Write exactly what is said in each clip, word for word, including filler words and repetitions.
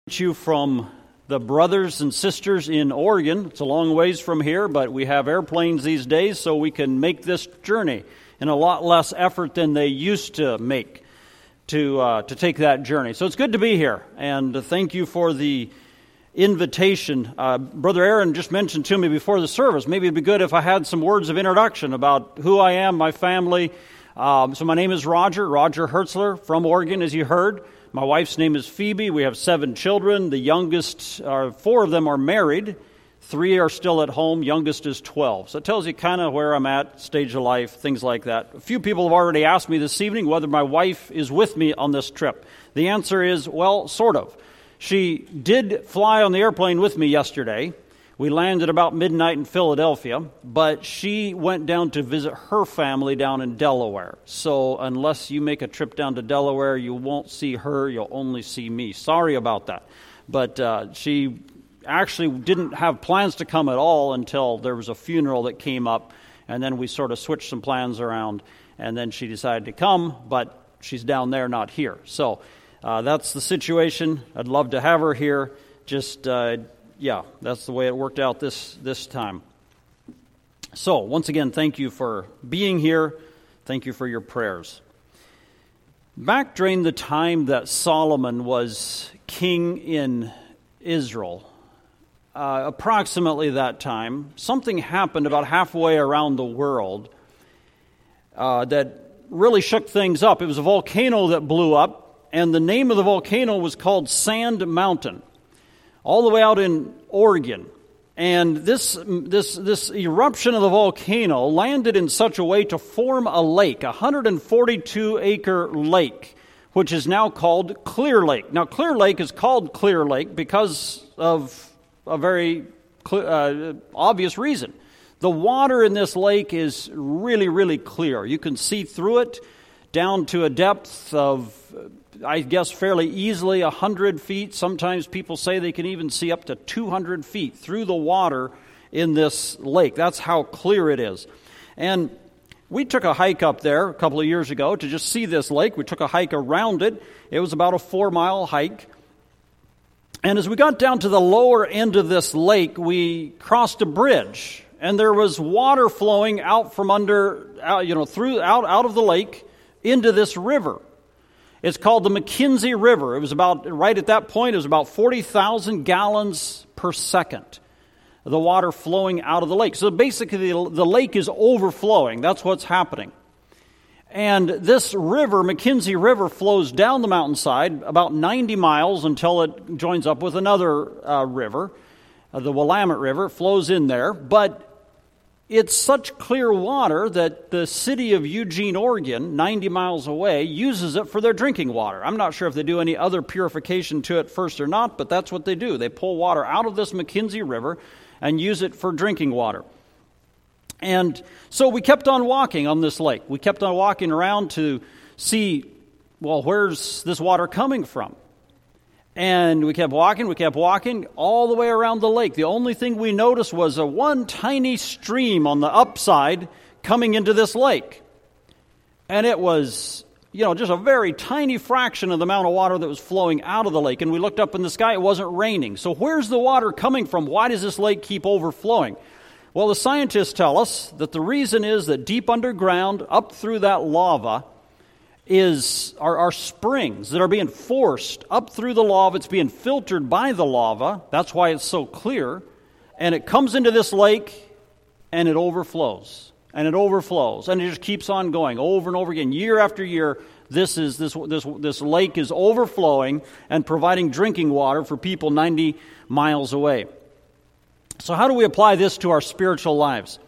You from the brothers and sisters in Oregon. It's a long ways from here, but we have airplanes these days, so we can make this journey in a lot less effort than they used to make to uh, to take that journey. So it's good to be here, and thank you for the invitation. Uh, Brother Aaron just mentioned to me before the service, maybe it'd be good if I had some words of introduction about who I am, my family. Um, so my name is Roger, Roger Hertzler from Oregon, as you heard. My wife's name is Phoebe. We have seven children. The youngest, uh, four of them are married. Three are still at home. Youngest is twelve. So it tells you kind of where I'm at, stage of life, things like that. A few people have already asked me this evening whether my wife is with me on this trip. The answer is, well, sort of. She did fly on the airplane with me yesterday. We landed about midnight in Philadelphia, but she went down to visit her family down in Delaware. So unless you make a trip down to Delaware, you won't see her, you'll only see me. Sorry about that. But uh, she actually didn't have plans to come at all until there was a funeral that came up, and then we sort of switched some plans around, and then she decided to come, but she's down there, not here. So uh, that's the situation. I'd love to have her here, just... Uh, Yeah, that's the way it worked out this, this time. So, once again, thank you for being here. Thank you for your prayers. Back during the time that Solomon was king in Israel, uh, approximately that time, something happened about halfway around the world uh, that really shook things up. It was a volcano that blew up, and the name of the volcano was called Sand Mountain, all the way out in Oregon. And this this this eruption of the volcano landed in such a way to form a lake, a one hundred forty-two acre lake, which is now called Clear Lake. Now, Clear Lake is called Clear Lake because of a very uh, obvious reason. The water in this lake is really, really clear. You can see through it down to a depth of, I guess, fairly easily one hundred feet. Sometimes people say they can even see up to two hundred feet through the water in this lake. That's how clear it is. And we took a hike up there a couple of years ago to just see this lake. We took a hike around it. It was about a four-mile hike. And as we got down to the lower end of this lake, we crossed a bridge. And there was water flowing out from under, out, you know, through out, out of the lake into this river. It's called the McKenzie River. It was about, right at that point, it was about forty thousand gallons per second, the water flowing out of the lake. So basically, the, the lake is overflowing. That's what's happening. And this river, McKenzie River, flows down the mountainside about ninety miles until it joins up with another uh, river, uh, the Willamette River. It flows in there, but it's such clear water that the city of Eugene, Oregon, ninety miles away, uses it for their drinking water. I'm not sure if they do any other purification to it first or not, but that's what they do. They pull water out of this McKenzie River and use it for drinking water. And so we kept on walking on this lake. We kept on walking around to see, well, where's this water coming from? And we kept walking, we kept walking all the way around the lake. The only thing we noticed was a one tiny stream on the upside coming into this lake. And it was, you know, just a very tiny fraction of the amount of water that was flowing out of the lake. And we looked up in the sky, it wasn't raining. So where's the water coming from? Why does this lake keep overflowing? Well, the scientists tell us that the reason is that deep underground, up through that lava, is are, are springs that are being forced up through the lava. It's being filtered by the lava. That's why it's so clear. And it comes into this lake, and it overflows. And it overflows. And it just keeps on going over and over again. Year after year, this is this this this lake is overflowing and providing drinking water for people ninety miles away. So how do we apply this to our spiritual lives?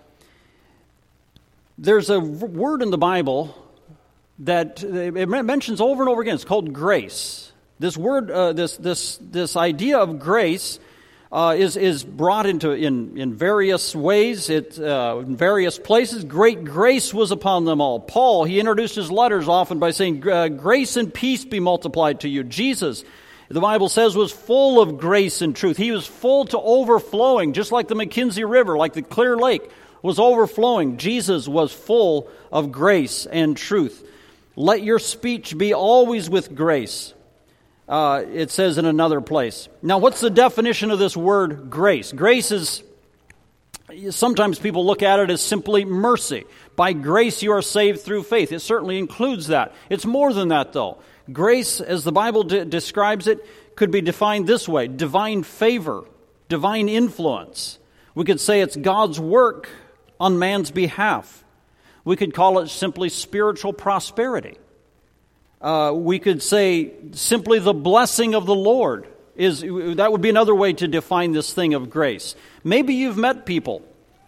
There's a word in the Bible that it mentions over and over again. It's called grace. This word, uh, this this this idea of grace, uh, is is brought into in in various ways. It uh, in various places. Great grace was upon them all. Paul, he introduced his letters often by saying, uh, "Grace and peace be multiplied to you." Jesus, the Bible says, was full of grace and truth. He was full to overflowing, just like the McKenzie River, like the Clear Lake was overflowing. Jesus was full of grace and truth. Let your speech be always with grace. Uh, it says in another place. Now, what's the definition of this word grace? Grace is, sometimes people look at it as simply mercy. By grace you are saved through faith. It certainly includes that. It's more than that, though. Grace, as the Bible de- describes it, could be defined this way: divine favor, divine influence. We could say it's God's work on man's behalf. We could call it simply spiritual prosperity. Uh, we could say simply the blessing of the Lord. Is that would be another way to define this thing of grace. Maybe you've met people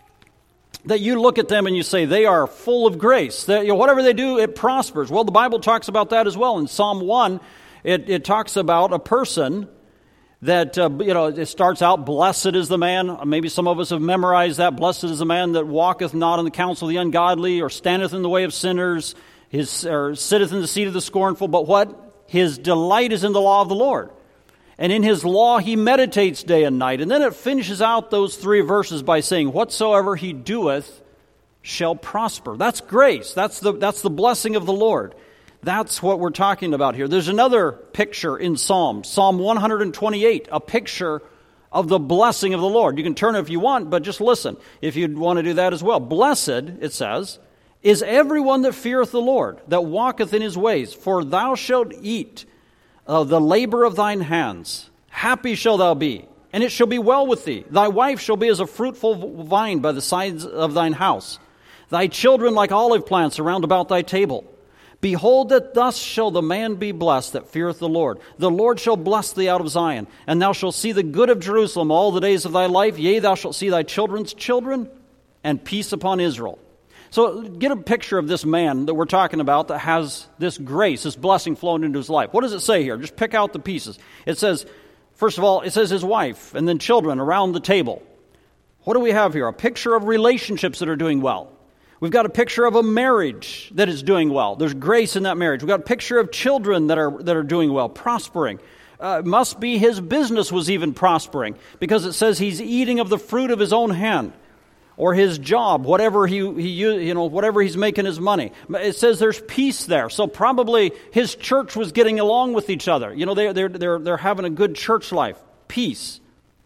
that you look at them and you say they are full of grace. That, you know, whatever they do, it prospers. Well, the Bible talks about that as well. In Psalm one, it, it talks about a person that, uh, you know, it starts out, blessed is the man. Maybe some of us have memorized that. Blessed is the man that walketh not in the counsel of the ungodly, or standeth in the way of sinners, his, or sitteth in the seat of the scornful. But what? His delight is in the law of the Lord. And in his law he meditates day and night. And then it finishes out those three verses by saying, whatsoever he doeth shall prosper. That's grace. That's the, that's the blessing of the Lord. That's what we're talking about here. There's another picture in Psalms, Psalm one twenty-eight, a picture of the blessing of the Lord. You can turn it if you want, but just listen if you'd want to do that as well. Blessed, it says, is everyone that feareth the Lord, that walketh in his ways. For thou shalt eat of the labor of thine hands. Happy shall thou be, and it shall be well with thee. Thy wife shall be as a fruitful vine by the sides of thine house. Thy children like olive plants around about thy table. Behold, that thus shall the man be blessed that feareth the Lord. The Lord shall bless thee out of Zion, and thou shalt see the good of Jerusalem all the days of thy life. Yea, thou shalt see thy children's children, and peace upon Israel. So get a picture of this man that we're talking about that has this grace, this blessing flowing into his life. What does it say here? Just pick out the pieces. It says, first of all, it says his wife, and then children around the table. What do we have here? A picture of relationships that are doing well. We've got a picture of a marriage that is doing well. There's grace in that marriage. We've got a picture of children that are that are doing well, prospering. Uh, it must be his business was even prospering, because it says he's eating of the fruit of his own hand, or his job, whatever he he you know whatever he's making his money. It says there's peace there. So probably his church was getting along with each other. You know, they they're they're they're having a good church life, peace.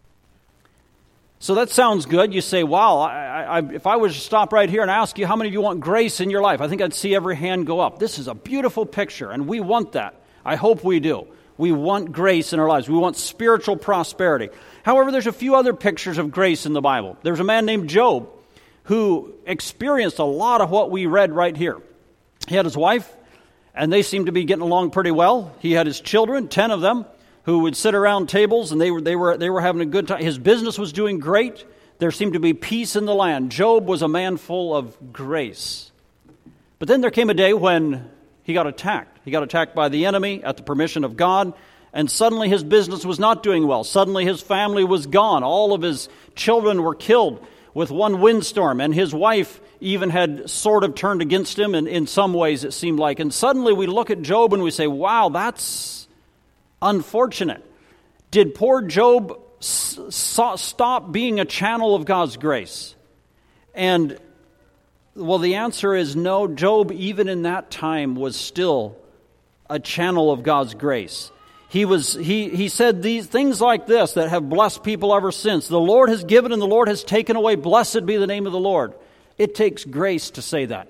So that sounds good. You say, wow, I, I, if I was to stop right here and ask you how many of you want grace in your life, I think I'd see every hand go up. This is a beautiful picture, and we want that. I hope we do. We want grace in our lives. We want spiritual prosperity. However, there's a few other pictures of grace in the Bible. There's a man named Job who experienced a lot of what we read right here. He had his wife, and they seemed to be getting along pretty well. He had his children, ten of them, who would sit around tables, and they were they were they were having a good time. His business was doing great. There seemed to be peace in the land. Job was a man full of grace. But then there came a day when he got attacked. He got attacked by the enemy at the permission of God, and suddenly his business was not doing well. Suddenly his family was gone. All of his children were killed with one windstorm, and his wife even had sort of turned against him, and in some ways it seemed like. And suddenly we look at Job and we say, wow, that's unfortunate. Did poor Job s- s- stop being a channel of God's grace? And, well, the answer is no. Job, even in that time, was still a channel of God's grace. He was. He, he said these things like this that have blessed people ever since. The Lord has given and the Lord has taken away. Blessed be the name of the Lord. It takes grace to say that.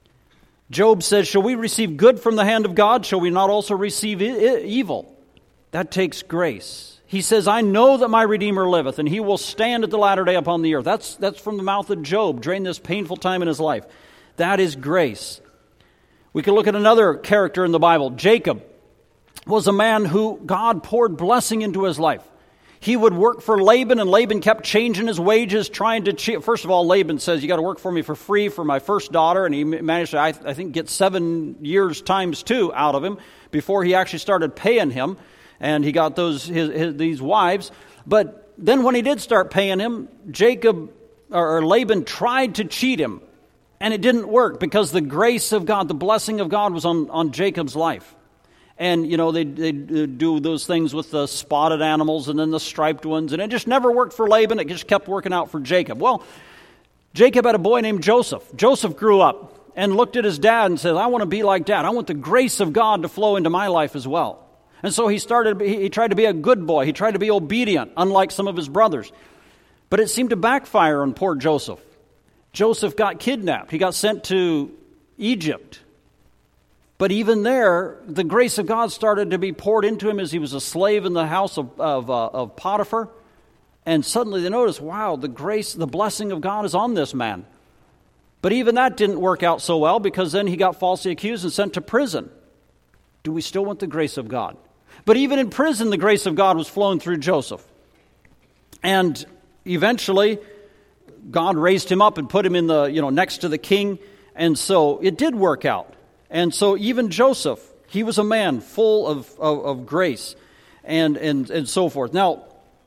Job says, shall we receive good from the hand of God? Shall we not also receive e- evil? That takes grace. He says, I know that my Redeemer liveth, and he will stand at the latter day upon the earth. That's, that's from the mouth of Job during this painful time in his life. That is grace. We can look at another character in the Bible. Jacob was a man who God poured blessing into his life. He would work for Laban, and Laban kept changing his wages, trying to cheat. First of all, Laban says, you got to work for me for free for my first daughter, and he managed to, I, I think, get seven years times two out of him before he actually started paying him. And he got those his, his, these wives. But then when he did start paying him, Jacob or, or Laban tried to cheat him. And it didn't work because the grace of God, the blessing of God was on, on Jacob's life. And, you know, they they do those things with the spotted animals and then the striped ones. And it just never worked for Laban. It just kept working out for Jacob. Well, Jacob had a boy named Joseph. Joseph grew up and looked at his dad and said, I want to be like Dad. I want the grace of God to flow into my life as well. And so he started, he, he tried to be a good boy. He tried to be obedient, unlike some of his brothers. But it seemed to backfire on poor Joseph. Joseph got kidnapped. He got sent to Egypt. But even there, the grace of God started to be poured into him as he was a slave in the house of, of, uh, of Potiphar. And suddenly they noticed, wow, the grace, the blessing of God is on this man. But even that didn't work out so well, because then he got falsely accused and sent to prison. Do we still want the grace of God? But even in prison, the grace of God was flowing through Joseph. And eventually, God raised him up and put him in the, you know, next to the king. And so it did work out. And so even Joseph, he was a man full of, of, of grace and, and, and so forth. Now,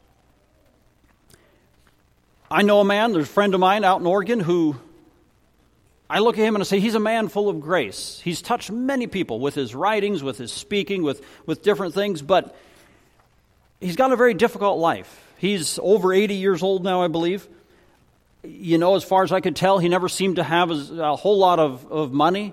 I know a man, there's a friend of mine out in Oregon who, I look at him and I say, he's a man full of grace. He's touched many people with his writings, with his speaking, with, with different things, but he's got a very difficult life. He's over eighty years old now, I believe. You know, as far as I could tell, he never seemed to have a, a whole lot of, of money.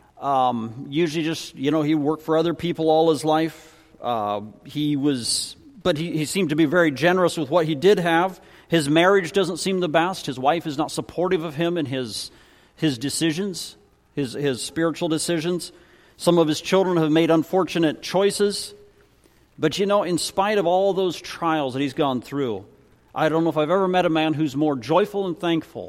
Um, usually just, you know, he worked for other people all his life. Uh, he was, but he, he seemed to be very generous with what he did have. His marriage doesn't seem the best. His wife is not supportive of him in his his decisions, his his spiritual decisions. Some of his children have made unfortunate choices. But you know, in spite of all those trials that he's gone through, I don't know if I've ever met a man who's more joyful and thankful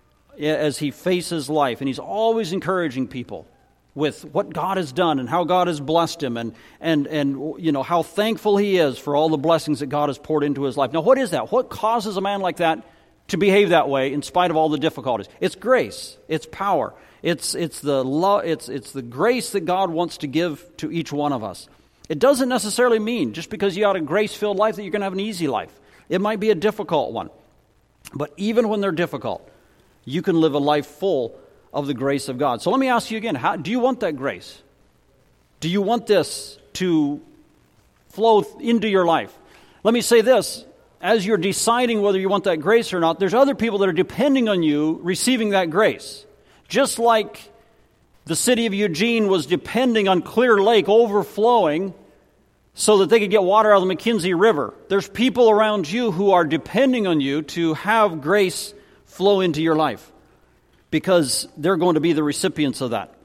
as he faces life. And he's always encouraging people with what God has done and how God has blessed him, and and and you know how thankful he is for all the blessings that God has poured into his life. Now, what is that? What causes a man like that to behave that way in spite of all the difficulties? It's grace. It's power. It's it's the love. It's it's the grace that God wants to give to each one of us. It doesn't necessarily mean just because you have a grace-filled life that you're going to have an easy life. It might be a difficult one, but even when they're difficult, you can live a life full of the grace of God. So let me ask you again, how do you want that grace? Do you want this to flow into your life? Let me say this, as you're deciding whether you want that grace or not, there's other people that are depending on you receiving that grace. Just like the city of Eugene was depending on Clear Lake overflowing so that they could get water out of the McKenzie River. There's people around you who are depending on you to have grace flow into your life, because they're going to be the recipients of that.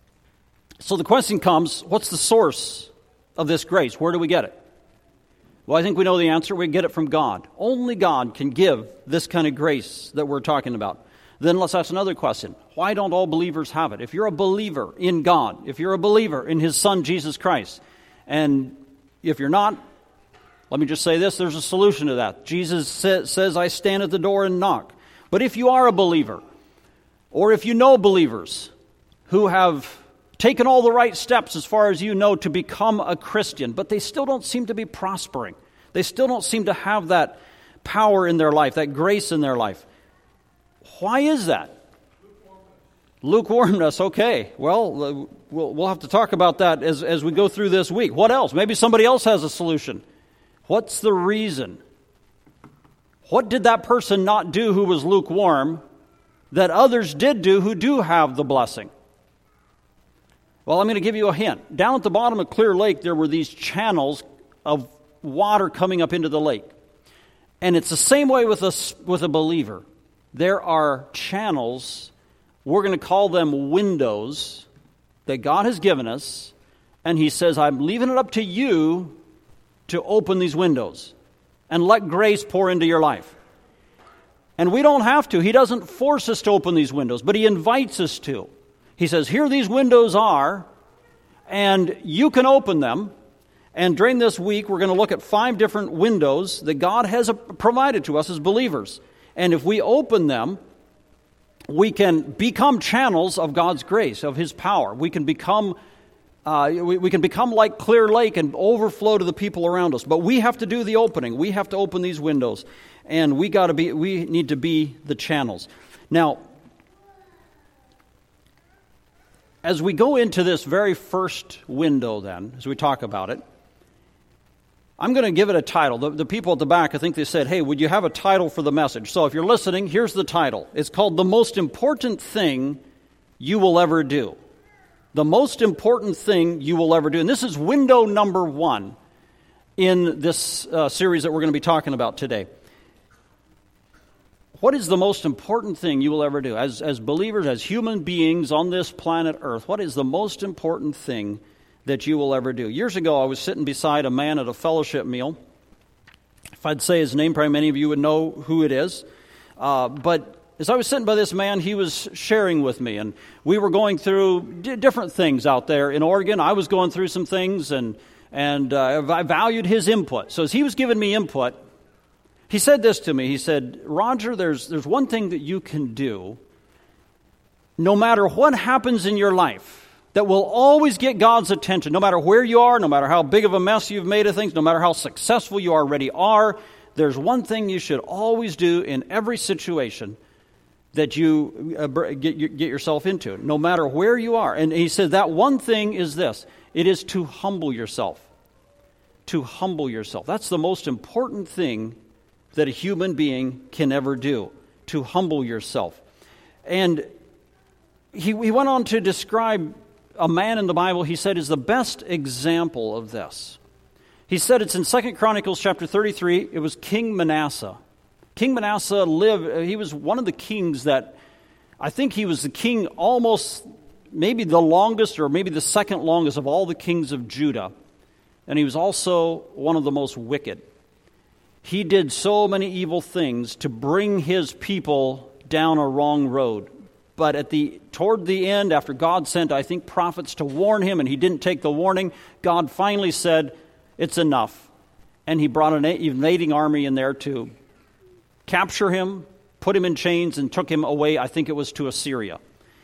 So the question comes, what's the source of this grace? Where do we get it? Well, I think we know the answer. We get it from God. Only God can give this kind of grace that we're talking about. Then let's ask another question. Why don't all believers have it? If you're a believer in God, if you're a believer in His Son, Jesus Christ, and if you're not, let me just say this, there's a solution to that. Jesus sa- says, I stand at the door and knock. But if you are a believer, or if you know believers who have taken all the right steps as far as you know to become a Christian, but they still don't seem to be prospering. They still don't seem to have that power in their life, that grace in their life. Why is that? Lukewarmness. Lukewarmness, okay. Well, we'll, we'll have to talk about that as, as we go through this week. What else? Maybe somebody else has a solution. What's the reason? What did that person not do who was lukewarm that others did do who do have the blessing? Well, I'm going to give you a hint. Down at the bottom of Clear Lake, there were these channels of water coming up into the lake. And it's the same way with a, with a believer. There are channels, we're going to call them windows, that God has given us. And He says, I'm leaving it up to you to open these windows and let grace pour into your life. And we don't have to. He doesn't force us to open these windows, but He invites us to. He says, here these windows are, and you can open them. And during this week, we're going to look at five different windows that God has provided to us as believers. And if we open them, we can become channels of God's grace, of His power. We can become uh, we, we can become like Clear Lake and overflow to the people around us. But we have to do the opening. We have to open these windows. And we got to be we need to be the channels. Now, as we go into this very first window then, as we talk about it, I'm going to give it a title. The, the people at the back, I think they said, hey, would you have a title for the message? So if you're listening, here's the title. It's called The Most Important Thing You Will Ever Do. The most important thing you will ever do, and this is window number one in this uh, series that we're going to be talking about today. What is the most important thing you will ever do? As, as believers, as human beings on this planet Earth, what is the most important thing that you will ever do? Years ago, I was sitting beside a man at a fellowship meal. If I'd say his name, probably many of you would know who it is. Uh, but as I was sitting by this man, he was sharing with me, and we were going through d- different things out there in Oregon. I was going through some things, and and uh, I valued his input. So as he was giving me input, he said this to me. He said, Roger, there's there's one thing that you can do, no matter what happens in your life, that will always get God's attention, no matter where you are, no matter how big of a mess you've made of things, no matter how successful you already are. There's one thing you should always do in every situation that you uh, get, get yourself into, no matter where you are. And he said that one thing is this. It is to humble yourself. To humble yourself. That's the most important thing that a human being can ever do, to humble yourself. And he, he went on to describe a man in the Bible he said is the best example of this. He said it's in Second Chronicles chapter thirty-three. It was King Manasseh. King Manasseh lived, he was one of the kings that, I think he was the king almost, maybe the longest or maybe the second longest of all the kings of Judah. And he was also one of the most wicked. He did so many evil things to bring his people down a wrong road. But at the toward the end, after God sent, I think, prophets to warn him, and he didn't take the warning, God finally said, it's enough. And he brought an invading army in there to capture him, put him in chains, and took him away, I think it was to Assyria.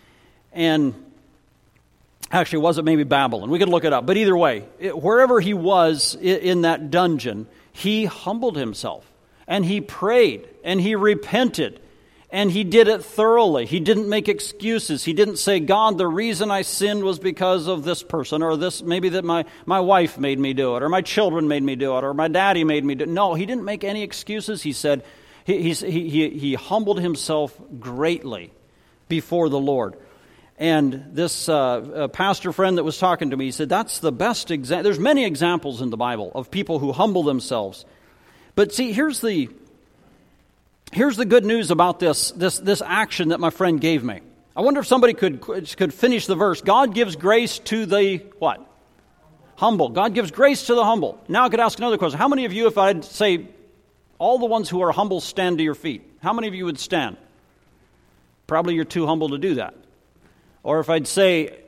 And actually, was it maybe Babylon? We could look it up. But either way, it, wherever he was in, in that dungeon, he humbled himself. And he prayed, and he repented. And he did it thoroughly. He didn't make excuses. He didn't say, God, the reason I sinned was because of this person, or this, maybe that my, my wife made me do it, or my children made me do it, or my daddy made me do it. No, he didn't make any excuses. He said, he, he, he, he humbled himself greatly before the Lord. And this uh, pastor friend that was talking to me, he said, that's the best example. There's many examples in the Bible of people who humble themselves. But see, here's the... Here's the good news about this, this, this action that my friend gave me. I wonder if somebody could, could finish the verse. God gives grace to the what? Humble. God gives grace to the humble. Now I could ask another question. How many of you, if I'd say, all the ones who are humble stand to your feet, how many of you would stand? Probably you're too humble to do that. Or if I'd say,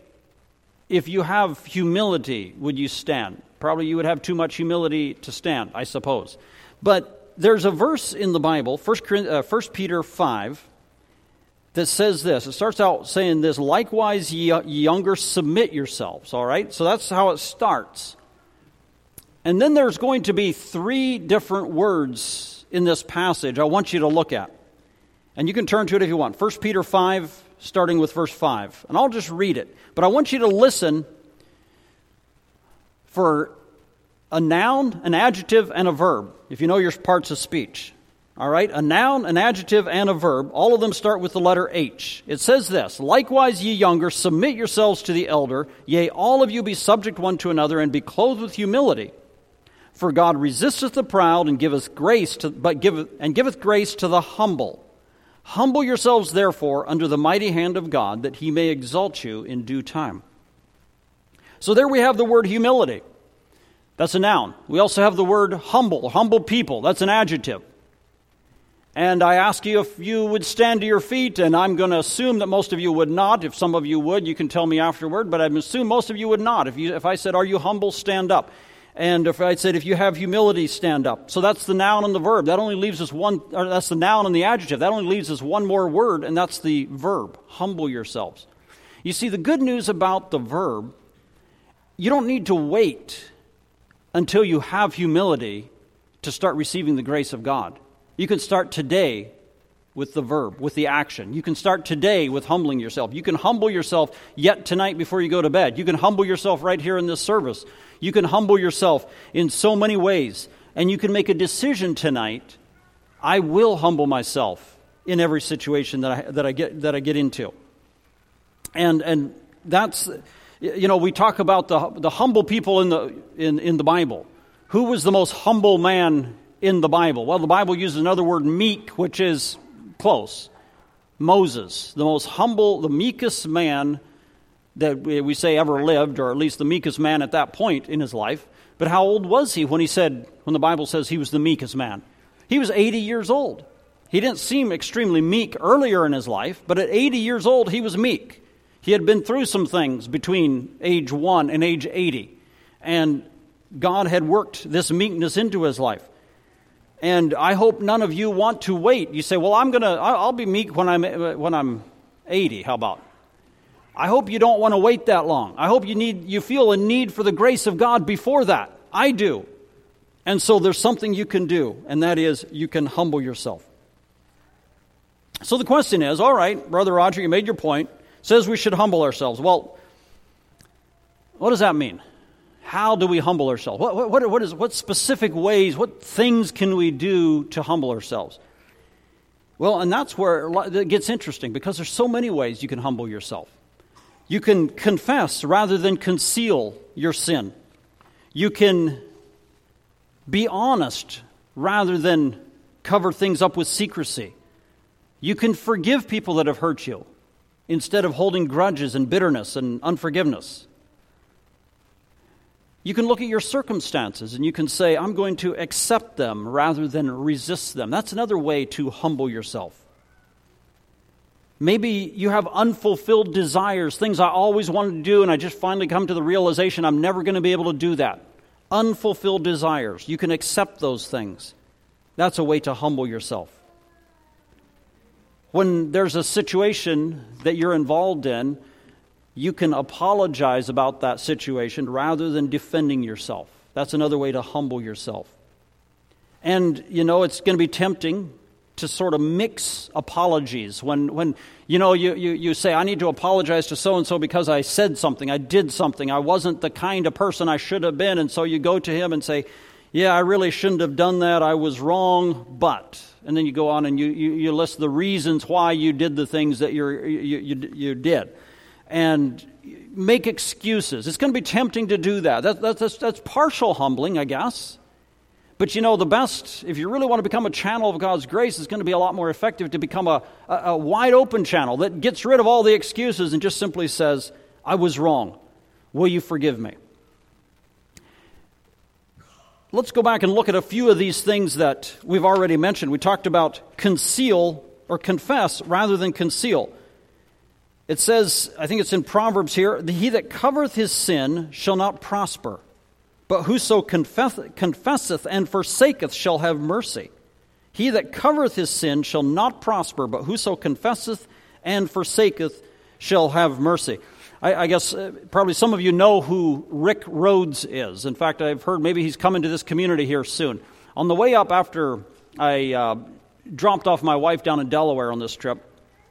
if you have humility, would you stand? Probably you would have too much humility to stand, I suppose. But there's a verse in the Bible, First Peter five, that says this. It starts out saying this, likewise ye younger submit yourselves, all right? So that's how it starts. And then there's going to be three different words in this passage I want you to look at. And you can turn to it if you want. First Peter five, starting with verse five. And I'll just read it. But I want you to listen for a noun, an adjective, and a verb, if you know your parts of speech. All right? A noun, an adjective, and a verb. All of them start with the letter H. It says this, likewise ye younger, submit yourselves to the elder, yea, all of you be subject one to another, and be clothed with humility. For God resisteth the proud, and giveth grace to, but giveth, and giveth grace to the humble. Humble yourselves, therefore, under the mighty hand of God, that he may exalt you in due time. So there we have the word humility. That's a noun. We also have the word humble, humble people. That's an adjective. And I ask you if you would stand to your feet, and I'm going to assume that most of you would not. If some of you would, you can tell me afterward, but I assume most of you would not. If you, if I said, are you humble, stand up. And if I said, if you have humility, stand up. So that's the noun and the verb. That only leaves us one, or that's the noun and the adjective. That only leaves us one more word, and that's the verb, humble yourselves. You see, the good news about the verb, you don't need to wait until you have humility to start receiving the grace of God. You can start today with the verb, with the action. You can start today with humbling yourself. You can humble yourself yet tonight before you go to bed. You can humble yourself right here in this service. You can humble yourself in so many ways. And you can make a decision tonight, I will humble myself in every situation that I, that I get that I get into. And and that's You know, we talk about the the humble people in the in, in the Bible. Who was the most humble man in the Bible? Well, the Bible uses another word, meek, which is close. Moses, the most humble, the meekest man that we say ever lived, or at least the meekest man at that point in his life. But how old was he when he said, when the Bible says he was the meekest man? He was eighty years old. He didn't seem extremely meek earlier in his life, but at eighty years old, he was meek. He had been through some things between age one and age eighty, and God had worked this meekness into his life. And I hope none of you want to wait. You say, well, I'm going to, I'll be meek when I'm when I'm eighty. How about? I hope you don't want to wait that long. I hope you need, you feel a need for the grace of God before that. I do. And so there's something you can do, and that is you can humble yourself. So the question is, all right, Brother Roger, you made your point. Says we should humble ourselves. Well, what does that mean? How do we humble ourselves? What, what, what, is, what specific ways, what things can we do to humble ourselves? Well, and that's where it gets interesting, because there's so many ways you can humble yourself. You can confess rather than conceal your sin. You can be honest rather than cover things up with secrecy. You can forgive people that have hurt you instead of holding grudges and bitterness and unforgiveness. You can look at your circumstances and you can say, I'm going to accept them rather than resist them. That's another way to humble yourself. Maybe you have unfulfilled desires, things I always wanted to do, and I just finally come to the realization I'm never going to be able to do that. Unfulfilled desires. You can accept those things. That's a way to humble yourself. When there's a situation that you're involved in, you can apologize about that situation rather than defending yourself. That's another way to humble yourself. And, you know, it's going to be tempting to sort of mix apologies. When, when you know, you, you, you say, I need to apologize to so-and-so because I said something, I did something, I wasn't the kind of person I should have been. And so you go to him and say, yeah, I really shouldn't have done that, I was wrong, but... And then you go on and you, you, you list the reasons why you did the things that you're, you, you, you did. And make excuses. It's going to be tempting to do that. that, that that's, that's partial humbling, I guess. But you know, the best, if you really want to become a channel of God's grace, it's going to be a lot more effective to become a, a, a wide open channel that gets rid of all the excuses and just simply says, I was wrong. Will you forgive me? Let's go back and look at a few of these things that we've already mentioned. We talked about conceal or confess rather than conceal. It says, I think it's in Proverbs here, he that covereth his sin shall not prosper, but whoso confess, confesseth and forsaketh shall have mercy. He that covereth his sin shall not prosper, but whoso confesseth and forsaketh shall have mercy. I, I guess uh, probably some of you know who Rick Rhodes is. In fact, I've heard maybe he's coming to this community here soon. On the way up after I uh, dropped off my wife down in Delaware on this trip,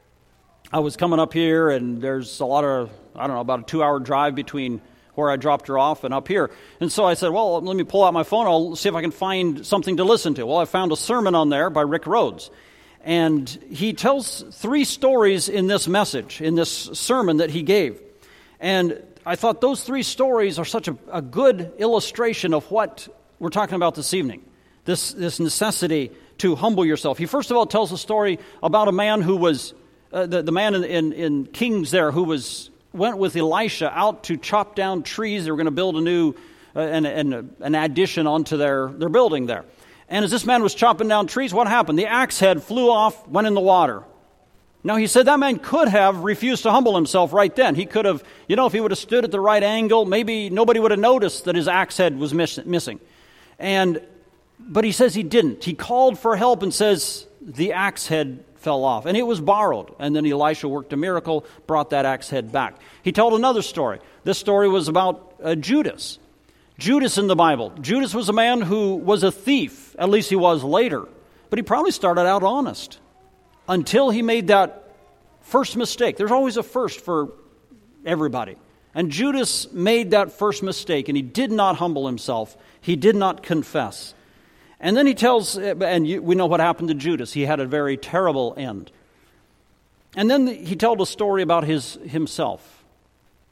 I was coming up here, and there's a lot of, I don't know, about a two-hour drive between where I dropped her off and up here. And so I said, well, let me pull out my phone. I'll see if I can find something to listen to. Well, I found a sermon on there by Rick Rhodes. And he tells three stories in this message, in this sermon that he gave. And I thought those three stories are such a, a good illustration of what we're talking about this evening, this, this necessity to humble yourself. He first of all tells a story about a man who was, uh, the, the man in, in, in Kings there who was went with Elisha out to chop down trees. They were going to build a new, uh, an, an, an addition onto their, their building there. And as this man was chopping down trees, what happened? The axe head flew off, went in the water. Now, he said that man could have refused to humble himself right then. He could have, you know, if he would have stood at the right angle, maybe nobody would have noticed that his axe head was miss- missing. And, but he says he didn't. He called for help and says the axe head fell off. And it was borrowed. And then Elisha worked a miracle, brought that axe head back. He told another story. This story was about uh, Judas. Judas in the Bible. Judas was a man who was a thief. At least he was later. But he probably started out honest until he made that first mistake. There's always a first for everybody. And Judas made that first mistake, and he did not humble himself. He did not confess. And then he tells, and you, we know what happened to Judas. He had a very terrible end. And then he told a story about his himself.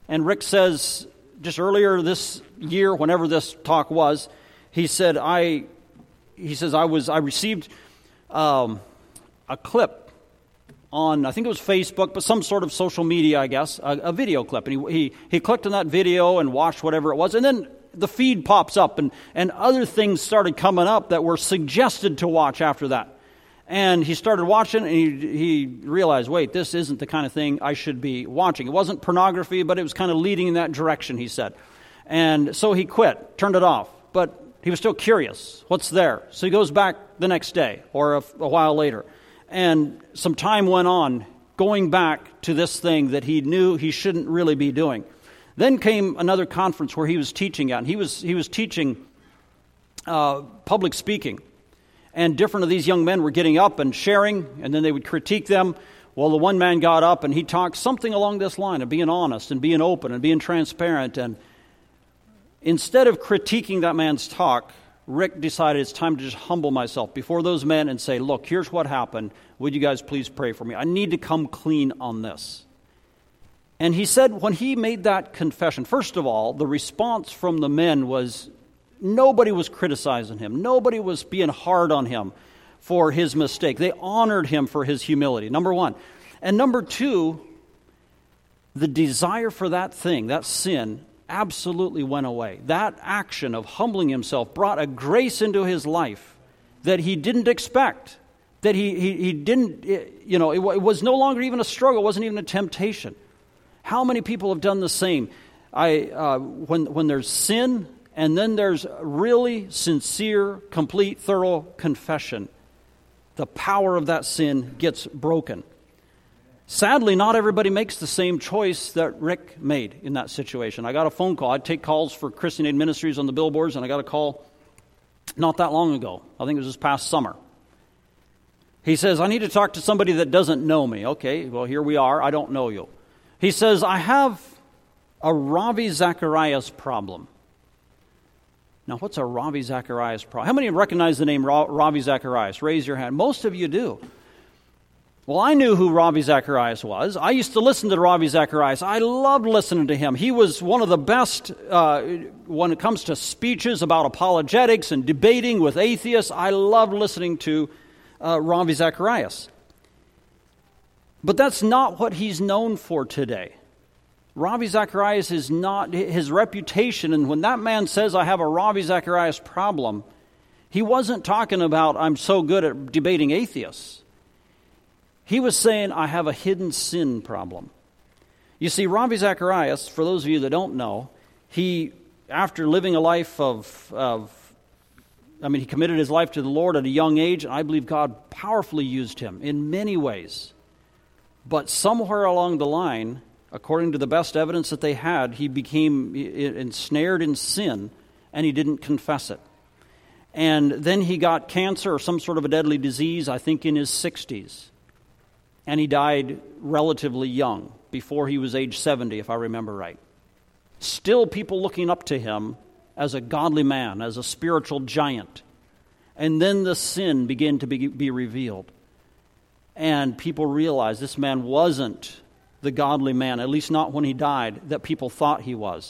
And Rick says, just earlier this year, whenever this talk was, he said, I, he says, I was, I received um, a clip on, I think it was Facebook, but some sort of social media, I guess, a, a video clip. And he, he, he clicked on that video and watched whatever it was. And then the feed pops up and, and other things started coming up that were suggested to watch after that. And he started watching, and he, he realized, wait, this isn't the kind of thing I should be watching. It wasn't pornography, but it was kind of leading in that direction, he said. And so he quit, turned it off. But he was still curious. What's there? So he goes back the next day or a, a while later. And some time went on going back to this thing that he knew he shouldn't really be doing. Then came another conference where he was teaching at. And he was, he was teaching uh, public speaking. And different of these young men were getting up and sharing, and then they would critique them. Well, the one man got up and he talked something along this line of being honest and being open and being transparent. And instead of critiquing that man's talk, Rick decided it's time to just humble myself before those men and say, look, here's what happened. Would you guys please pray for me? I need to come clean on this. And he said when he made that confession, first of all, the response from the men was, nobody was criticizing him. Nobody was being hard on him for his mistake. They honored him for his humility, number one. And number two, the desire for that thing, that sin, absolutely went away. That action of humbling himself brought a grace into his life that he didn't expect, that he, he, he didn't, you know, it, it was no longer even a struggle. It wasn't even a temptation. How many people have done the same? I uh, when when there's sin, and then there's really sincere, complete, thorough confession, the power of that sin gets broken. Sadly, not everybody makes the same choice that Rick made in that situation. I got a phone call. I'd take calls for Christian Aid Ministries on the billboards, and I got a call not that long ago. I think it was this past summer. He says, I need to talk to somebody that doesn't know me. Okay, well, here we are. I don't know you. He says, I have a Ravi Zacharias problem. Now, what's a Ravi Zacharias problem? How many recognize the name Ra- Ravi Zacharias? Raise your hand. Most of you do. Well, I knew who Ravi Zacharias was. I used to listen to Ravi Zacharias. I loved listening to him. He was one of the best uh, when it comes to speeches about apologetics and debating with atheists. I loved listening to uh, Ravi Zacharias. But that's not what he's known for today. Ravi Zacharias is not, his reputation, and when that man says, I have a Ravi Zacharias problem, he wasn't talking about, I'm so good at debating atheists. He was saying, I have a hidden sin problem. You see, Ravi Zacharias, for those of you that don't know, he, after living a life of, of, I mean, he committed his life to the Lord at a young age, and I believe God powerfully used him in many ways. But somewhere along the line, according to the best evidence that they had, he became ensnared in sin, and he didn't confess it. And then he got cancer or some sort of a deadly disease, I think in his sixties. And he died relatively young, before he was age seventy, if I remember right. Still people looking up to him as a godly man, as a spiritual giant. And then the sin began to be, be revealed. And people realized this man wasn't the godly man, at least not when he died, that people thought he was.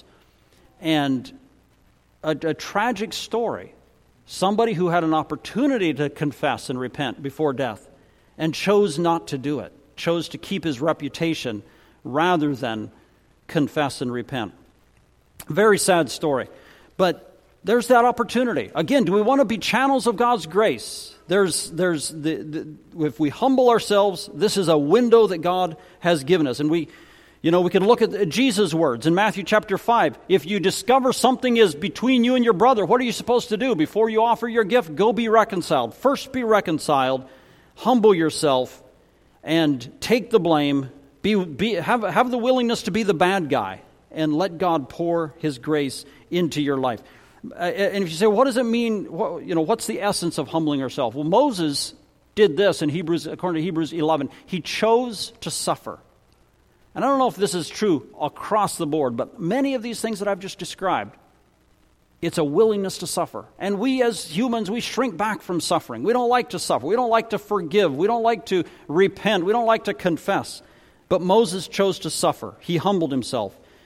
And a, a tragic story. Somebody who had an opportunity to confess and repent before death and chose not to do it, chose to keep his reputation rather than confess and repent. Very sad story. But there's that opportunity. Again, do we want to be channels of God's grace? There's, there's the, the, if we humble ourselves, this is a window that God has given us. And we, you know, we can look at Jesus' words in Matthew chapter five. If you discover something is between you and your brother, what are you supposed to do? Before you offer your gift, go be reconciled. First be reconciled, humble yourself, and take the blame. Be, be, have, have the willingness to be the bad guy, and let God pour His grace into your life. Uh, and if you say, what does it mean? What, you know, what's the essence of humbling ourselves? Well, Moses did this in Hebrews, according to Hebrews eleven. He chose to suffer. And I don't know if this is true across the board, but many of these things that I've just described, it's a willingness to suffer. And we as humans, we shrink back from suffering. We don't like to suffer. We don't like to forgive. We don't like to repent. We don't like to confess. But Moses chose to suffer. He humbled himself.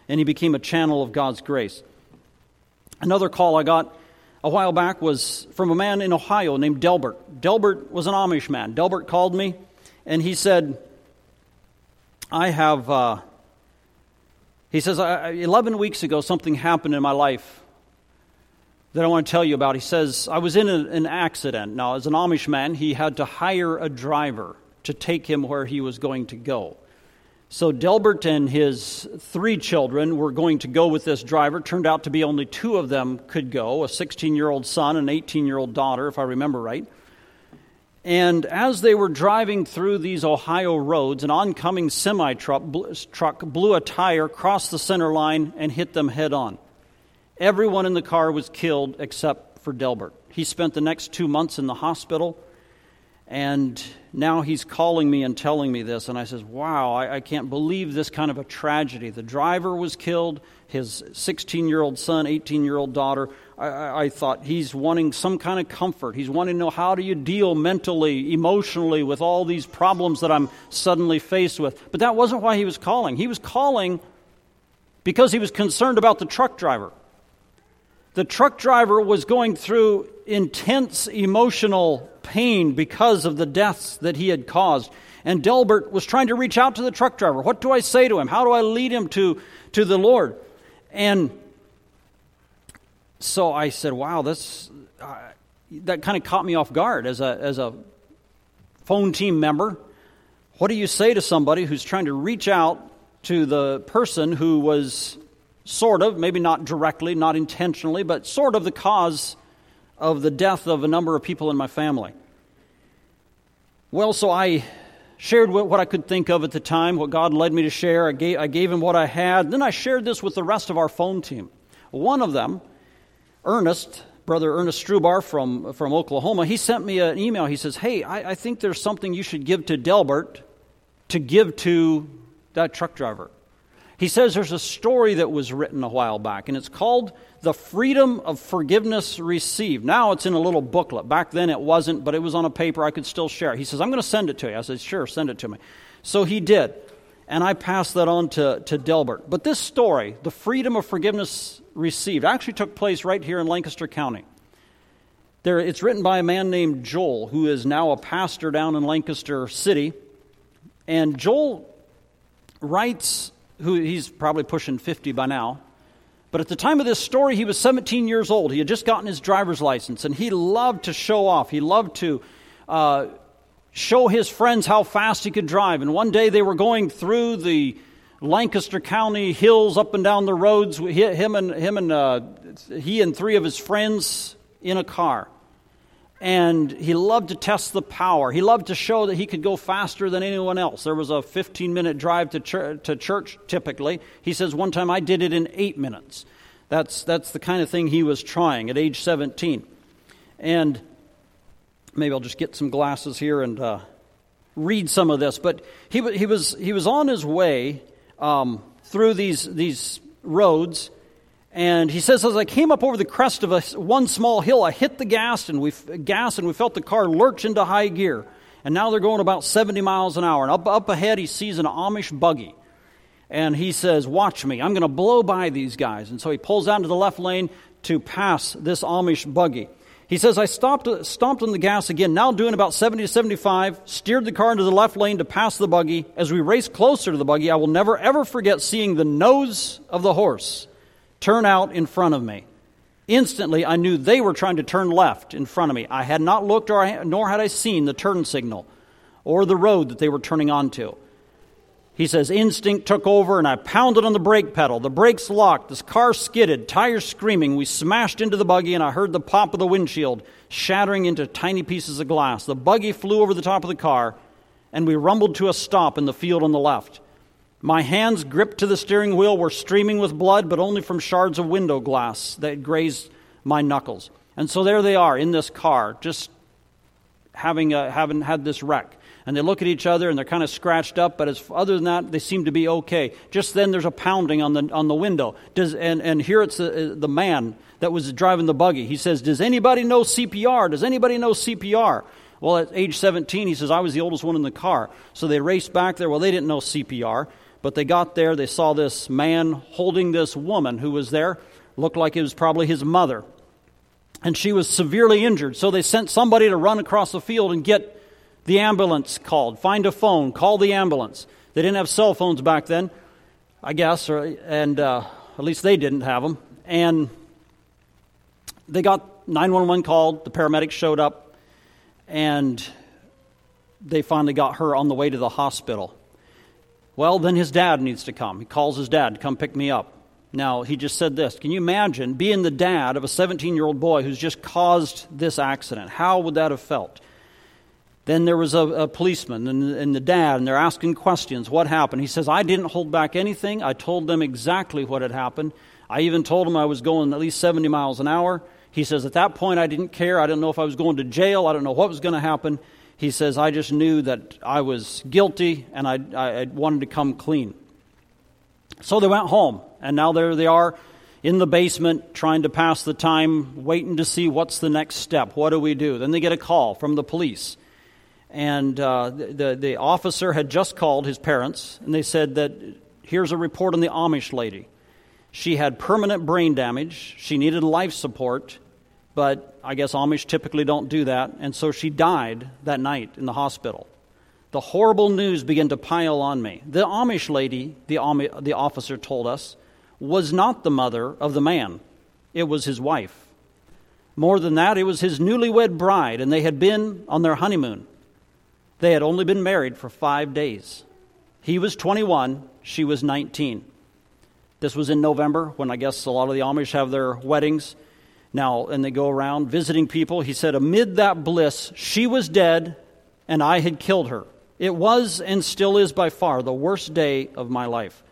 and he became a channel of God's grace. Another call I got a while back was from a man in Ohio named Delbert. Delbert was an Amish man. Delbert called me, and he said, I have, uh, he says, eleven weeks ago, something happened in my life that I want to tell you about. He says, I was in a, an accident. Now, as an Amish man, he had to hire a driver to take him where he was going to go. So Delbert and his three children were going to go with this driver. Turned out to be only two of them could go, a sixteen-year-old son and an eighteen-year-old daughter, if I remember right. And as they were driving through these Ohio roads, an oncoming semi-truck truck blew a tire, crossed the center line, and hit them head on. Everyone in the car was killed except for Delbert. He spent the next two months in the hospital, and now he's calling me and telling me this, and I says, wow, I, I can't believe this kind of a tragedy. The driver was killed, his sixteen-year-old son, eighteen-year-old daughter. I, I, I thought he's wanting some kind of comfort. He's wanting to know, how do you deal mentally, emotionally with all these problems that I'm suddenly faced with? But that wasn't why he was calling. He was calling because he was concerned about the truck driver. The truck driver was going through intense emotional pain because of the deaths that he had caused. And Delbert was trying to reach out to the truck driver. What do I say to him? How do I lead him to, to the Lord? And so I said, wow, this, uh, that kind of caught me off guard as a, as a phone team member. What do you say to somebody who's trying to reach out to the person who was sort of, maybe not directly, not intentionally, but sort of the cause of the death of a number of people in my family? Well, so I shared what I could think of at the time, what God led me to share. I gave, I gave him what I had. Then I shared this with the rest of our phone team. One of them, Ernest, Brother Ernest Strubar from, from Oklahoma, he sent me an email. He says, hey, I, I think there's something you should give to Delbert to give to that truck driver. He says there's a story that was written a while back, and it's called The Freedom of Forgiveness Received. Now it's in a little booklet. Back then it wasn't, but it was on a paper. I could still share it. He says, I'm going to send it to you. I said, sure, send it to me. So he did, and I passed that on to, to Delbert. But this story, The Freedom of Forgiveness Received, actually took place right here in Lancaster County. There, it's written by a man named Joel, who is now a pastor down in Lancaster City. And Joel writes, who he's probably pushing fifty by now, but at the time of this story, he was seventeen years old. He had just gotten his driver's license, and he loved to show off. He loved to uh, show his friends how fast he could drive. And one day they were going through the Lancaster County hills, up and down the roads. Him and him and uh, he and three of his friends in a car. And he loved to test the power. He loved to show that he could go faster than anyone else. There was a fifteen-minute drive to church, to church typically. He says, one time I did it in eight minutes. That's that's the kind of thing he was trying at age seventeen. And maybe I'll just get some glasses here and uh, read some of this. But he he was he was on his way um, through these these roads. And he says, as I came up over the crest of a, one small hill, I hit the gas and we gas and we felt the car lurch into high gear. And now they're going about seventy miles an hour. And up up ahead, he sees an Amish buggy. And he says, watch me. I'm going to blow by these guys. And so he pulls out into the left lane to pass this Amish buggy. He says, I stopped, stomped on the gas again, now doing about seventy to seventy-five, steered the car into the left lane to pass the buggy. As we raced closer to the buggy, I will never, ever forget seeing the nose of the horse turn out in front of me. Instantly, I knew they were trying to turn left in front of me. I had not looked, or I, nor had I seen the turn signal or the road that they were turning onto. He says, instinct took over, and I pounded on the brake pedal. The brakes locked. This car skidded, tires screaming. We smashed into the buggy, and I heard the pop of the windshield shattering into tiny pieces of glass. The buggy flew over the top of the car, and we rumbled to a stop in the field on the left. My hands gripped to the steering wheel were streaming with blood, but only from shards of window glass that grazed my knuckles. And so there they are in this car, just having a, having had this wreck. And they look at each other and they're kind of scratched up, but as other than that, they seem to be okay. Just then there's a pounding on the on the window. Does and, and here it's the, the man that was driving the buggy. He says, does anybody know C P R? Does anybody know C P R? Well, at age seventeen, he says, I was the oldest one in the car. So they raced back there. Well, they didn't know C P R. But they got there, they saw this man holding this woman who was there. Looked like it was probably his mother. And she was severely injured. So they sent somebody to run across the field and get the ambulance called. Find a phone, call the ambulance. They didn't have cell phones back then, I guess, or, and uh, at least they didn't have them. And they got nine one one called, the paramedics showed up, and they finally got her on the way to the hospital. Well, then his dad needs to come. He calls his dad to come pick me up. Now, he just said this. Can you imagine being the dad of a seventeen-year-old boy who's just caused this accident? How would that have felt? Then there was a, a policeman and, and the dad, and they're asking questions. What happened? He says, I didn't hold back anything. I told them exactly what had happened. I even told them I was going at least seventy miles an hour. He says, at that point, I didn't care. I didn't know if I was going to jail. I didn't know what was going to happen. He says, I just knew that I was guilty, and I, I wanted to come clean. So they went home, and now there they are in the basement trying to pass the time, waiting to see what's the next step. What do we do? Then they get a call from the police. And uh, the, the officer had just called his parents, and they said that here's a report on the Amish lady. She had permanent brain damage. She needed life support, but I guess Amish typically don't do that. And so she died that night in the hospital. The horrible news began to pile on me. The Amish lady, the, Ami, the officer told us, was not the mother of the man. It was his wife. More than that, it was his newlywed bride, and they had been on their honeymoon. They had only been married for five days. He was twenty-one, she was nineteen. This was in November, when I guess a lot of the Amish have their weddings. Now, and they go around visiting people. He said, amid that bliss, she was dead, and I had killed her. It was and still is by far the worst day of my life.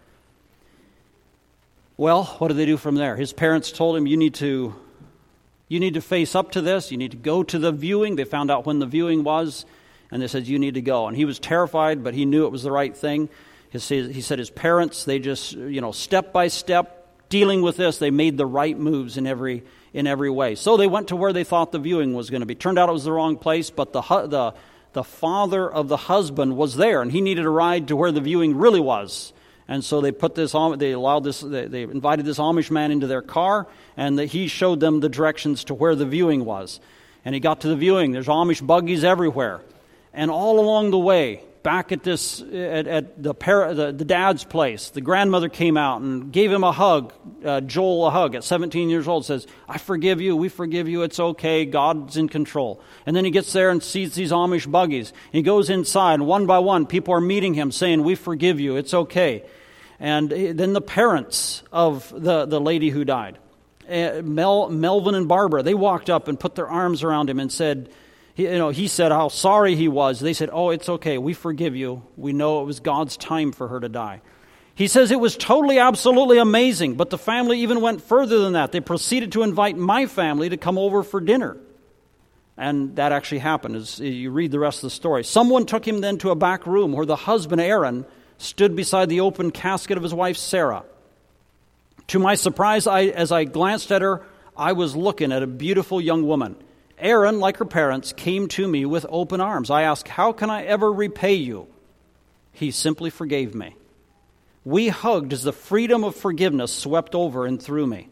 Well, what did they do from there? His parents told him, you need to, you need to face up to this. You need to go to the viewing. They found out when the viewing was, and they said, you need to go. And he was terrified, but he knew it was the right thing. His, he said his parents, they just, you know, step by step, dealing with this, they made the right moves in every in every way. So they went to where they thought the viewing was going to be. Turned out it was the wrong place, but the the the father of the husband was there, and he needed a ride to where the viewing really was. And so they put this on. They allowed this. They, they invited this Amish man into their car, and the, he showed them the directions to where the viewing was. And he got to the viewing. There's Amish buggies everywhere, and all along the way, back at this at, at the, par- the the dad's place, the grandmother came out and gave him a hug. Uh, Joel a hug at seventeen years old. Says, "I forgive you. We forgive you. It's okay. God's in control." And then he gets there and sees these Amish buggies. He goes inside, and one by one, people are meeting him, saying, "We forgive you. It's okay." And then the parents of the, the lady who died, uh, Mel, Melvin and Barbara, they walked up and put their arms around him and said, he, you know, he said how sorry he was. They said, "Oh, it's okay. We forgive you. We know it was God's time for her to die." He says it was totally, absolutely amazing, but the family even went further than that. They proceeded to invite my family to come over for dinner. And that actually happened, as you read the rest of the story. Someone took him then to a back room where the husband, Aaron, stood beside the open casket of his wife, Sarah. To my surprise, I, as I glanced at her, I was looking at a beautiful young woman. Aaron, like her parents, came to me with open arms. I asked, "How can I ever repay you?" He simply forgave me. We hugged as the freedom of forgiveness swept over and through me.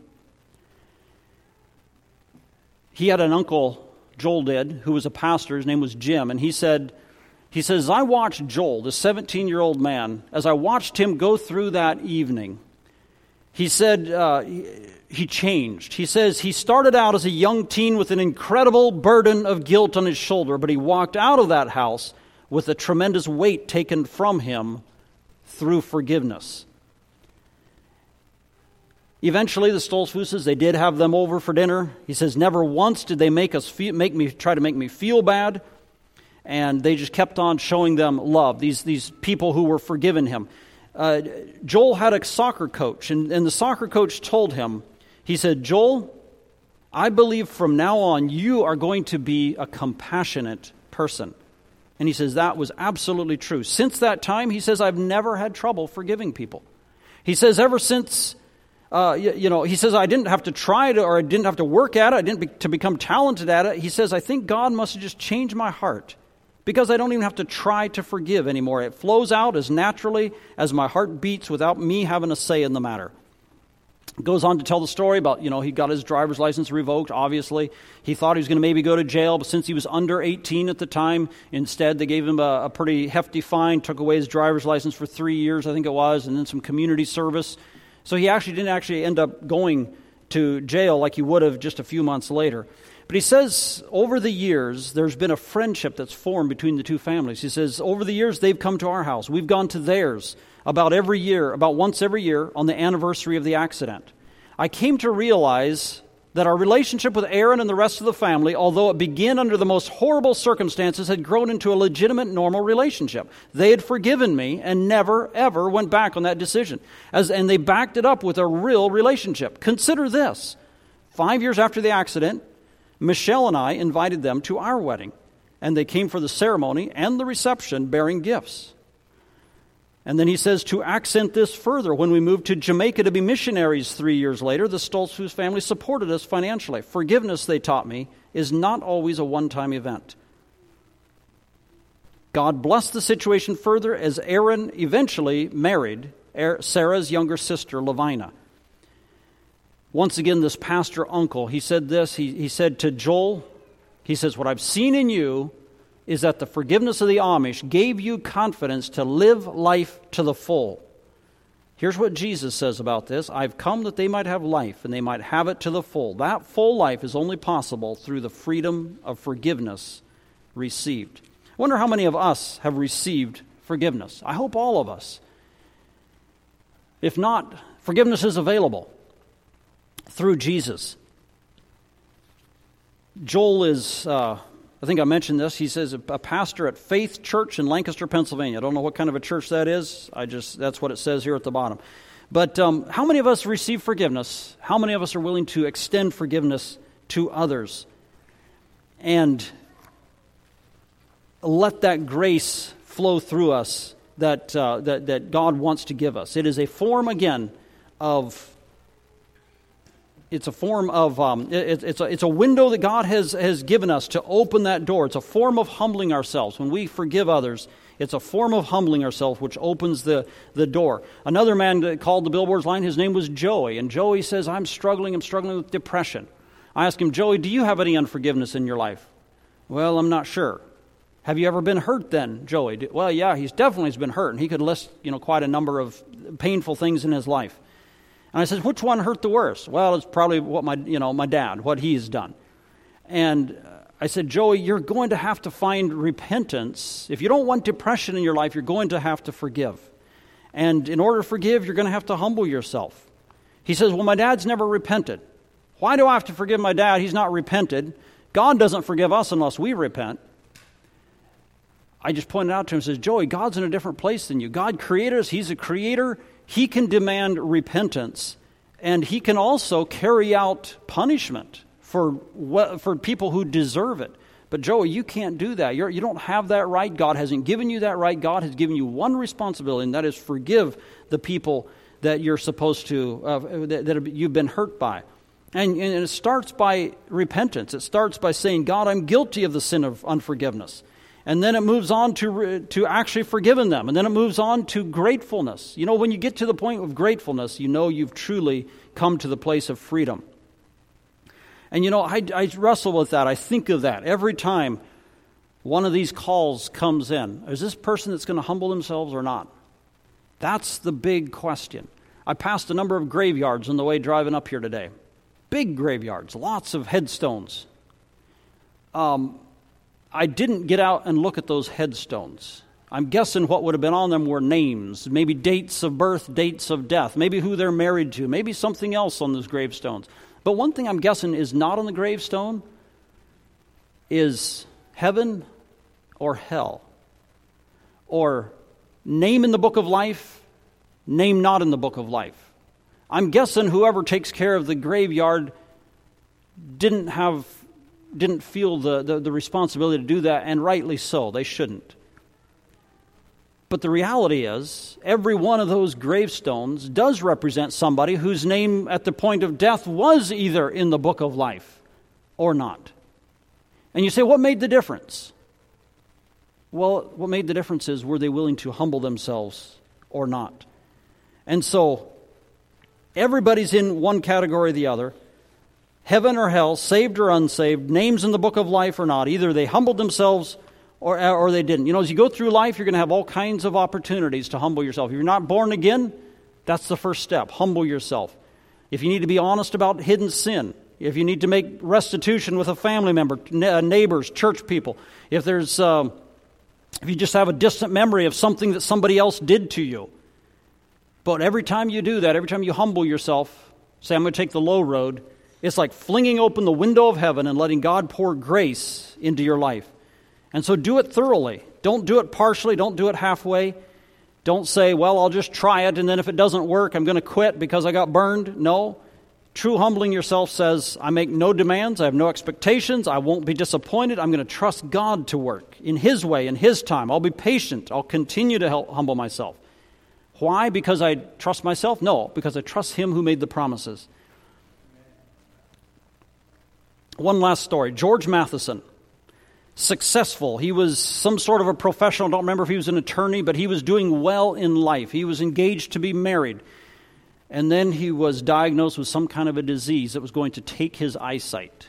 He had an uncle, Joel did, who was a pastor. His name was Jim, and he said, He says, I watched Joel, the seventeen-year-old man, as I watched him go through that evening, he said uh, he changed. He says he started out as a young teen with an incredible burden of guilt on his shoulder, but he walked out of that house with a tremendous weight taken from him through forgiveness. Eventually, the Stoltzfuses, they did have them over for dinner. He says, never once did they make us feel, make me try to make me feel bad. And they just kept on showing them love, these, these people who were forgiving him. Uh, Joel had a soccer coach, and, and the soccer coach told him, he said, Joel, I believe from now on you are going to be a compassionate person. And he says that was absolutely true. Since that time, he says, I've never had trouble forgiving people. He says ever since, uh, you, you know, he says I didn't have to try to, or I didn't have to work at it, I didn't be, to become talented at it. He says, I think God must have just changed my heart because I don't even have to try to forgive anymore. It flows out as naturally as my heart beats without me having a say in the matter. Goes on to tell the story about, you know, he got his driver's license revoked, obviously. He thought he was going to maybe go to jail, but since he was under eighteen at the time, instead they gave him a, a pretty hefty fine, took away his driver's license for three years, I think it was, and then some community service. So he actually didn't actually end up going to jail like he would have just a few months later. But he says over the years, there's been a friendship that's formed between the two families. He says, over the years, they've come to our house. We've gone to theirs about every year, about once every year on the anniversary of the accident. I came to realize that our relationship with Aaron and the rest of the family, although it began under the most horrible circumstances, had grown into a legitimate, normal relationship. They had forgiven me and never, ever went back on that decision. As, and they backed it up with a real relationship. Consider this. Five years after the accident, Michelle and I invited them to our wedding, and they came for the ceremony and the reception bearing gifts. And then he says, to accent this further, when we moved to Jamaica to be missionaries three years later, the Stoltzfus family supported us financially. Forgiveness, they taught me, is not always a one-time event. God blessed the situation further as Aaron eventually married Sarah's younger sister, Lavina. Once again, this pastor uncle, he said this, he, he said to Joel, he says, what I've seen in you is that the forgiveness of the Amish gave you confidence to live life to the full. Here's what Jesus says about this. I've come that they might have life, and they might have it to the full. That full life is only possible through the freedom of forgiveness received. I wonder how many of us have received forgiveness. I hope all of us. If not, forgiveness is available through Jesus. Joel is... Uh, I think I mentioned this. He says a pastor at Faith Church in Lancaster, Pennsylvania. I don't know what kind of a church that is. I just that's what it says here at the bottom. But um, how many of us receive forgiveness? How many of us are willing to extend forgiveness to others and let that grace flow through us that uh, that that God wants to give us? It is a form again of. It's a form of, um, it, it's, a, it's a window that God has, has given us to open that door. It's a form of humbling ourselves. When we forgive others, it's a form of humbling ourselves which opens the, the door. Another man called the Billboards line, his name was Joey. And Joey says, I'm struggling, I'm struggling with depression. I asked him, Joey, do you have any unforgiveness in your life? Well, I'm not sure. Have you ever been hurt then, Joey? Well, yeah, he's definitely been hurt. And he could list, you know, quite a number of painful things in his life. And I said, which one hurt the worst? Well, it's probably what my, you know, my dad, what he's done. And I said, Joey, you're going to have to find repentance. If you don't want depression in your life, you're going to have to forgive. And in order to forgive, you're going to have to humble yourself. He says, well, my dad's never repented. Why do I have to forgive my dad? He's not repented. God doesn't forgive us unless we repent. I just pointed out to him and says, Joey, God's in a different place than you. God created us. He's a creator. He can demand repentance, and he can also carry out punishment for for people who deserve it. But Joey, you can't do that. You're, you don't have that right. God hasn't given you that right. God has given you one responsibility, and that is forgive the people that you're supposed to, uh, that, that you've been hurt by. And, and it starts by repentance. It starts by saying, God, I'm guilty of the sin of unforgiveness. And then it moves on to to actually forgiving them. And then it moves on to gratefulness. You know, when you get to the point of gratefulness, you know you've truly come to the place of freedom. And you know, I, I wrestle with that. I think of that every time one of these calls comes in. Is this person that's going to humble themselves or not? That's the big question. I passed a number of graveyards on the way driving up here today. Big graveyards, lots of headstones. Um... I didn't get out and look at those headstones. I'm guessing what would have been on them were names, maybe dates of birth, dates of death, maybe who they're married to, maybe something else on those gravestones. But one thing I'm guessing is not on the gravestone is heaven or hell, or name in the book of life, name not in the book of life. I'm guessing whoever takes care of the graveyard didn't have didn't feel the, the, the responsibility to do that, and rightly so. They shouldn't. But the reality is, every one of those gravestones does represent somebody whose name at the point of death was either in the book of life or not. And you say, what made the difference? Well, what made the difference is, were they willing to humble themselves or not? And so, everybody's in one category or the other. Heaven or hell, saved or unsaved, names in the book of life or not. Either they humbled themselves or, or they didn't. You know, as you go through life, you're going to have all kinds of opportunities to humble yourself. If you're not born again, that's the first step. Humble yourself. If you need to be honest about hidden sin, if you need to make restitution with a family member, neighbors, church people, if there's, um, if you just have a distant memory of something that somebody else did to you. But every time you do that, every time you humble yourself, say, I'm going to take the low road, it's like flinging open the window of heaven and letting God pour grace into your life. And so do it thoroughly. Don't do it partially. Don't do it halfway. Don't say, well, I'll just try it, and then if it doesn't work, I'm going to quit because I got burned. No. True humbling yourself says, I make no demands. I have no expectations. I won't be disappointed. I'm going to trust God to work in His way, in His time. I'll be patient. I'll continue to help humble myself. Why? Because I trust myself? No, because I trust Him who made the promises. One last story. George Matheson, successful. He was some sort of a professional. I don't remember if he was an attorney, but he was doing well in life. He was engaged to be married. And then he was diagnosed with some kind of a disease that was going to take his eyesight.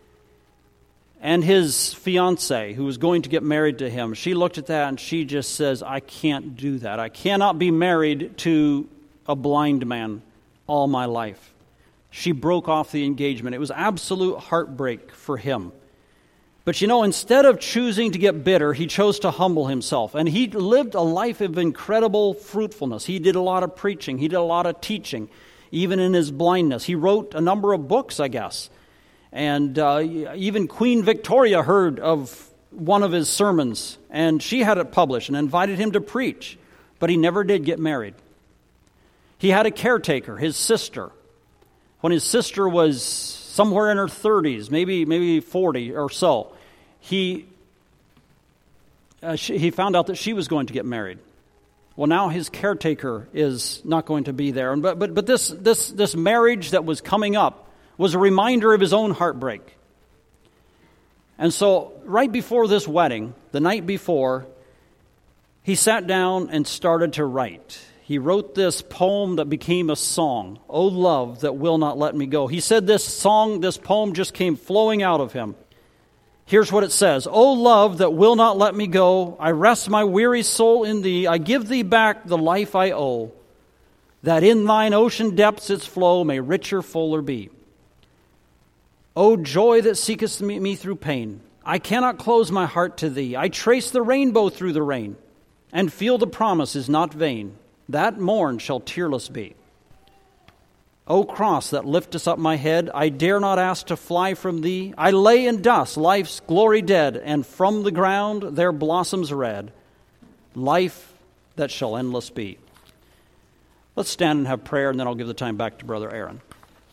And his fiancée, who was going to get married to him, she looked at that and she just says, I can't do that. I cannot be married to a blind man all my life. She broke off the engagement. It was absolute heartbreak for him. But you know, instead of choosing to get bitter, he chose to humble himself. And he lived a life of incredible fruitfulness. He did a lot of preaching. He did a lot of teaching, even in his blindness. He wrote a number of books, I guess. And uh, even Queen Victoria heard of one of his sermons, and she had it published and invited him to preach. But he never did get married. He had a caretaker, his sister. When his sister was somewhere in her thirties, maybe maybe forty or so, he uh, she, he found out that she was going to get married. Well, now his caretaker is not going to be there. And but but but this this this marriage that was coming up was a reminder of his own heartbreak. And so, right before this wedding, the night before, he sat down and started to write. He wrote this poem that became a song, "O Love That Will Not Let Me Go." He said this song, this poem just came flowing out of him. Here's what it says. "O love that will not let me go, I rest my weary soul in thee. I give thee back the life I owe, that in thine ocean depths its flow may richer, fuller be. O joy that seekest me, me through pain, I cannot close my heart to thee. I trace the rainbow through the rain, and feel the promise is not vain. That morn shall tearless be. O cross that liftest up my head, I dare not ask to fly from thee. I lay in dust, life's glory dead, and from the ground there blossoms red, life that shall endless be." Let's stand and have prayer, and then I'll give the time back to Brother Aaron.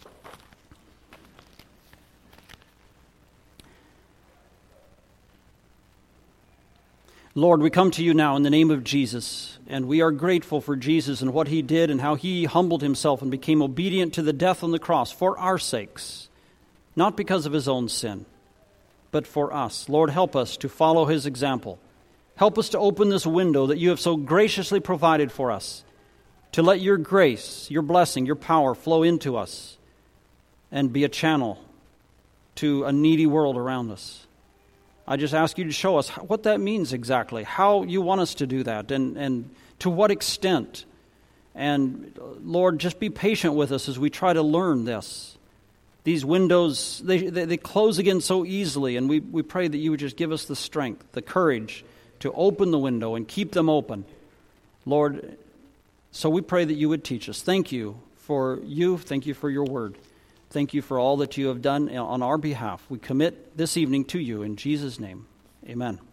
Lord, we come to you now in the name of Jesus, and we are grateful for Jesus and what he did and how he humbled himself and became obedient to the death on the cross for our sakes, not because of his own sin, but for us. Lord, help us to follow his example. Help us to open this window that you have so graciously provided for us, to let your grace, your blessing, your power flow into us and be a channel to a needy world around us. I just ask you to show us what that means exactly, how you want us to do that, and, and to what extent. And Lord, just be patient with us as we try to learn this. These windows, they, they, they close again so easily, and we, we pray that you would just give us the strength, the courage to open the window and keep them open. Lord, so we pray that you would teach us. Thank you for you. Thank you for your word. Thank you for all that you have done on our behalf. We commit this evening to you in Jesus' name. Amen.